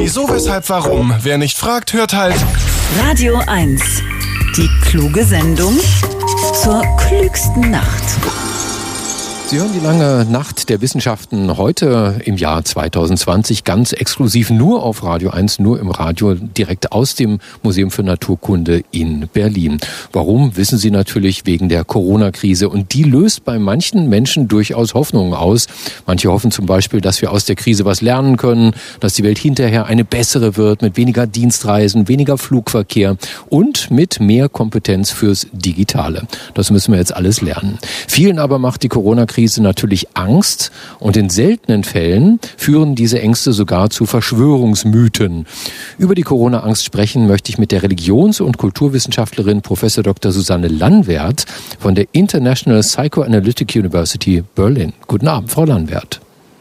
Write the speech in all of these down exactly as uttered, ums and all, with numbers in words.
Wieso, weshalb, warum? Wer nicht fragt, hört halt Radio eins. Die kluge Sendung zur klügsten Nacht. Sie hören die lange Nacht der Wissenschaften heute im Jahr zwanzig zwanzig ganz exklusiv nur auf Radio eins, nur im Radio, direkt aus dem Museum für Naturkunde in Berlin. Warum, wissen Sie natürlich, wegen der Corona-Krise. Und die löst bei manchen Menschen durchaus Hoffnungen aus. Manche hoffen zum Beispiel, dass wir aus der Krise was lernen können, dass die Welt hinterher eine bessere wird, mit weniger Dienstreisen, weniger Flugverkehr und mit mehr Kompetenz fürs Digitale. Das müssen wir jetzt alles lernen. Vielen aber macht die Corona-Krise natürlich Angst und in seltenen Fällen führen diese Ängste sogar zu Verschwörungsmythen. Über die Corona-Angst sprechen möchte ich mit der Religions- und Kulturwissenschaftlerin Professor Doktor Susanne Lanwert von der International Psychoanalytic University Berlin. Guten Abend, Frau Lanwert.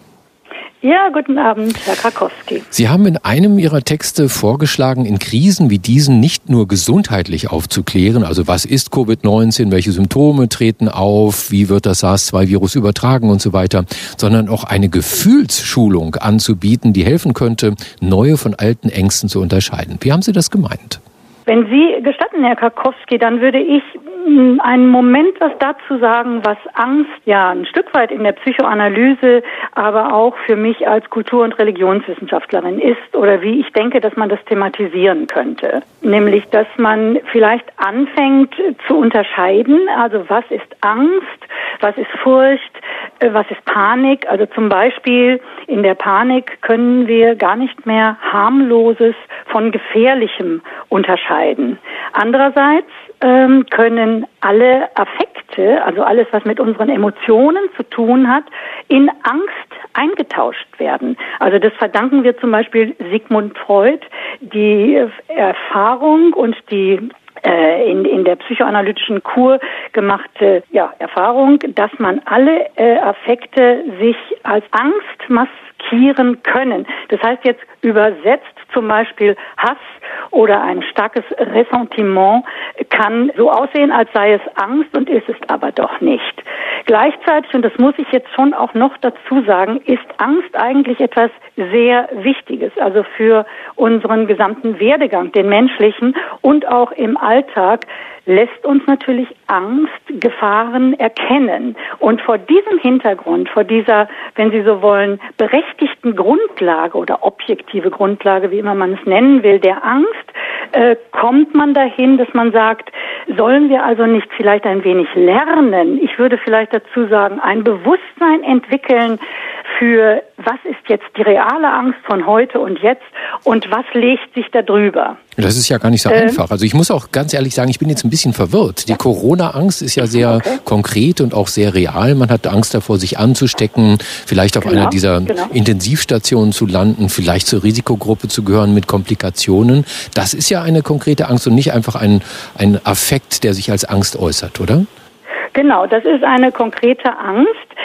Ja, guten Abend, Herr Krakowski. Sie haben in einem Ihrer Texte vorgeschlagen, in Krisen wie diesen nicht nur gesundheitlich aufzuklären, also was ist Covid neunzehn, welche Symptome treten auf, wie wird das SARS zwei Virus übertragen und so weiter, sondern auch eine Gefühlsschulung anzubieten, die helfen könnte, neue von alten Ängsten zu unterscheiden. Wie haben Sie das gemeint? Wenn Sie gestatten, Herr Krakowski, dann würde ich einen Moment was dazu sagen, was Angst ja ein Stück weit in der Psychoanalyse, aber auch für mich als Kultur- und Religionswissenschaftlerin ist oder wie ich denke, dass man das thematisieren könnte. Nämlich, dass man vielleicht anfängt zu unterscheiden, also was ist Angst, was ist Furcht, was ist Panik. Also zum Beispiel in der Panik können wir gar nicht mehr Harmloses von Gefährlichem unterscheiden. Andererseits ähm, können alle Affekte, also alles, was mit unseren Emotionen zu tun hat, in Angst eingetauscht werden. Also das verdanken wir zum Beispiel Sigmund Freud, die Erfahrung und die äh, in, in der psychoanalytischen Kur gemachte ja, Erfahrung, dass man alle äh, Affekte sich als Angst maskieren können. Das heißt jetzt übersetzt zum Beispiel Hass oder ein starkes Ressentiment kann so aussehen, als sei es Angst und ist es aber doch nicht. Gleichzeitig, und das muss ich jetzt schon auch noch dazu sagen, ist Angst eigentlich etwas sehr Wichtiges, also für unseren gesamten Werdegang, den menschlichen und auch im Alltag, lässt uns natürlich Angst, Gefahren erkennen. Und vor diesem Hintergrund, vor dieser, wenn Sie so wollen, berechtigten Grundlage oder objektive Grundlage, wie immer man es nennen will, der Angst, äh, kommt man dahin, dass man sagt, sollen wir also nicht vielleicht ein wenig lernen? Ich würde vielleicht dazu sagen, ein Bewusstsein entwickeln für, was ist jetzt die reale Angst von heute und jetzt und was legt sich da drüber? Das ist ja gar nicht so ähm, einfach. Also ich muss auch ganz ehrlich sagen, ich bin jetzt ein bisschen verwirrt. Die Corona-Angst ist ja sehr okay. konkret und auch sehr real. Man hat Angst davor, sich anzustecken, vielleicht auf genau, einer dieser genau. Intensivstationen zu landen, vielleicht zur Risikogruppe zu gehören mit Komplikationen. Das ist ja eine konkrete Angst und nicht einfach ein, ein Affekt, der sich als Angst äußert, oder? Genau, das ist eine konkrete Angst,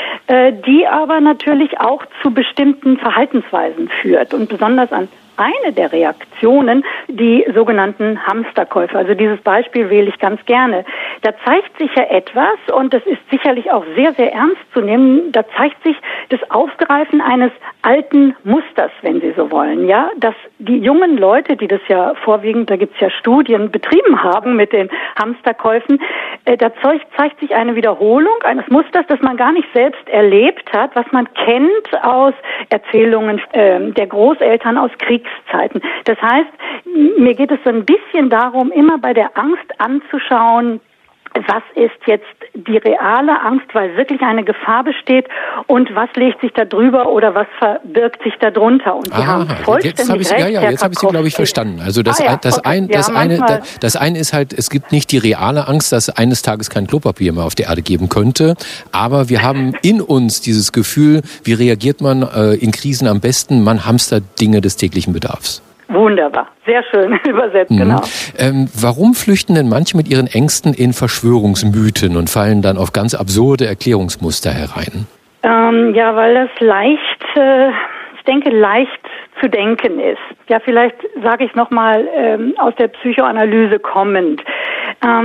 die aber natürlich auch zu bestimmten Verhaltensweisen führt und besonders an eine der Reaktionen, die sogenannten Hamsterkäufe. Also dieses Beispiel wähle ich ganz gerne. Da zeigt sich ja etwas, und das ist sicherlich auch sehr, sehr ernst zu nehmen, da zeigt sich das Aufgreifen eines alten Musters, wenn Sie so wollen, ja, dass die jungen Leute, die das ja vorwiegend, da gibt's ja Studien, betrieben haben mit den Hamsterkäufen, äh, da zeigt, zeigt sich eine Wiederholung eines Musters, das man gar nicht selbst erlebt hat, was man kennt aus Erzählungen äh, der Großeltern aus Kriegszeiten. Das heißt, mir geht es so ein bisschen darum, immer bei der Angst anzuschauen, was ist jetzt die reale Angst, weil wirklich eine Gefahr besteht und was legt sich da drüber oder was verbirgt sich da drunter? Und Sie haben vollständig jetzt habe ich, recht, ja, ja, jetzt habe ich Sie, glaube ich, verstanden. Also das, ah, ja, das, okay. ein, das, ja, eine, das, das eine ist halt, es gibt nicht die reale Angst, dass eines Tages kein Klopapier mehr auf der Erde geben könnte, aber wir haben in uns dieses Gefühl, wie reagiert man äh, in Krisen am besten? Man hamstert Dinge des täglichen Bedarfs. Wunderbar, sehr schön übersetzt, mhm. genau. Ähm, warum flüchten denn manche mit ihren Ängsten in Verschwörungsmythen und fallen dann auf ganz absurde Erklärungsmuster herein? Ähm, ja, weil das leicht, äh, ich denke, leicht zu denken ist. Ja, vielleicht sage ich es nochmal ähm, aus der Psychoanalyse kommend. Ähm,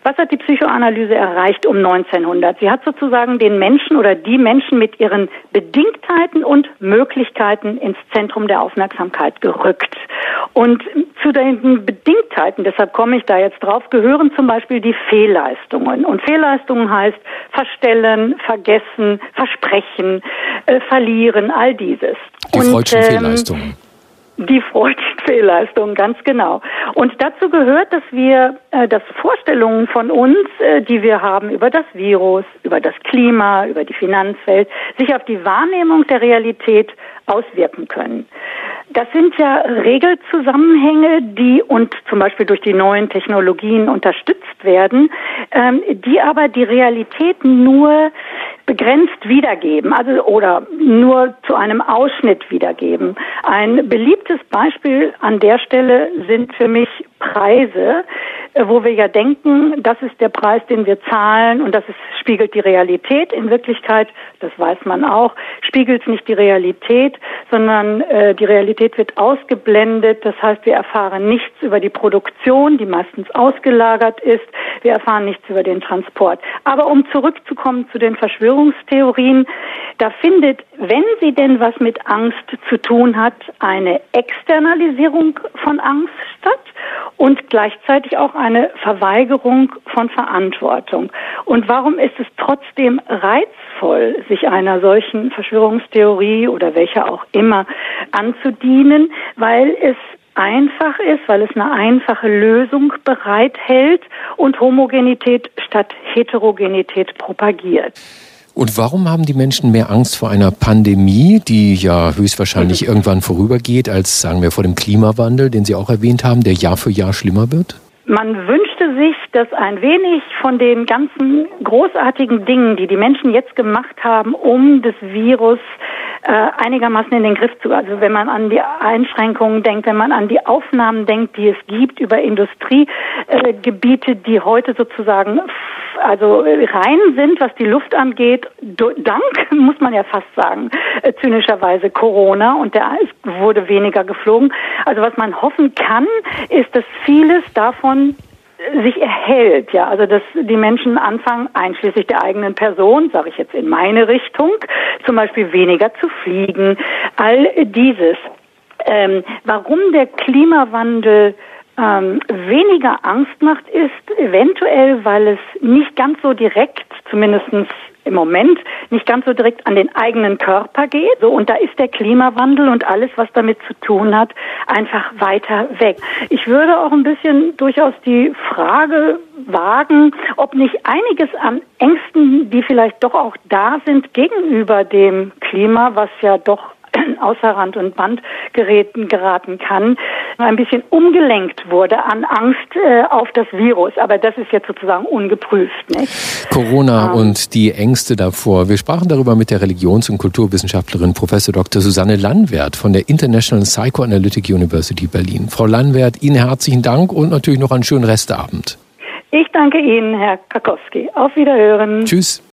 Was hat die Psychoanalyse erreicht um neunzehnhundert? Sie hat sozusagen den Menschen oder die Menschen mit ihren Bedingtheiten und Möglichkeiten ins Zentrum der Aufmerksamkeit gerückt. Und zu den Bedingtheiten, deshalb komme ich da jetzt drauf, gehören zum Beispiel die Fehlleistungen. Und Fehlleistungen heißt verstellen, vergessen, versprechen, äh, verlieren, all dieses. Die und, freudschen ähm, Fehlleistungen. Die freudschen Fehlleistungen, ganz genau. Und dazu gehört, dass wir, äh, dass Vorstellungen von uns, äh, die wir haben über das Virus, über das Klima, über die Finanzwelt, sich auf die Wahrnehmung der Realität auswirken können. Das sind ja Regelzusammenhänge, die und zum Beispiel durch die neuen Technologien unterstützt werden, ähm, die aber die Realität nur begrenzt wiedergeben, also oder nur zu einem Ausschnitt wiedergeben. Ein beliebtes Beispiel an der Stelle sind für mich Preise, wo wir ja denken, das ist der Preis, den wir zahlen und das ist, spiegelt die Realität. In Wirklichkeit, das weiß man auch, spiegelt es nicht die Realität, sondern äh, die Realität wird ausgeblendet. Das heißt, wir erfahren nichts über die Produktion, die meistens ausgelagert ist. Wir erfahren nichts über den Transport. Aber um zurückzukommen zu den Verschwörungstheorien, da findet, wenn sie denn was mit Angst zu tun hat, eine Externalisierung von Angst statt und gleichzeitig auch eine Verweigerung von Verantwortung. Und warum ist es trotzdem reizvoll, sich einer solchen Verschwörungstheorie oder welcher auch immer anzudienen? Weil es einfach ist, weil es eine einfache Lösung bereithält und Homogenität statt Heterogenität propagiert. Und warum haben die Menschen mehr Angst vor einer Pandemie, die ja höchstwahrscheinlich mhm. irgendwann vorübergeht, als, sagen wir, vor dem Klimawandel, den Sie auch erwähnt haben, der Jahr für Jahr schlimmer wird? Man wünschte sich, dass ein wenig von den ganzen großartigen Dingen, die die Menschen jetzt gemacht haben, um das Virus äh, einigermaßen in den Griff zu, also wenn man an die Einschränkungen denkt, wenn man an die Aufnahmen denkt, die es gibt über Industriegebiete, äh, die heute sozusagen also rein sind, was die Luft angeht, dank, muss man ja fast sagen, äh, zynischerweise Corona, und der wurde weniger geflogen. Also was man hoffen kann, ist, dass vieles davon sich erhält, ja, also dass die Menschen anfangen, einschließlich der eigenen Person, sage ich jetzt in meine Richtung, zum Beispiel weniger zu fliegen, all dieses. Ähm, warum der Klimawandel ähm, weniger Angst macht, ist eventuell, weil es nicht ganz so direkt, zumindestens im Moment, nicht ganz so direkt an den eigenen Körper geht. So, und da ist der Klimawandel und alles, was damit zu tun hat, einfach weiter weg. Ich würde auch ein bisschen durchaus die Frage wagen, ob nicht einiges an Ängsten, die vielleicht doch auch da sind gegenüber dem Klima, was ja doch außer Rand und Band geraten, geraten kann, ein bisschen umgelenkt wurde an Angst äh, auf das Virus. Aber das ist jetzt sozusagen ungeprüft, nicht? Corona ähm. und die Ängste davor. Wir sprachen darüber mit der Religions- und Kulturwissenschaftlerin Professor Doktor Susanne Landwert von der International Psychoanalytic University Berlin. Frau Landwert, Ihnen herzlichen Dank und natürlich noch einen schönen Restabend. Ich danke Ihnen, Herr Karkowski. Auf Wiederhören. Tschüss.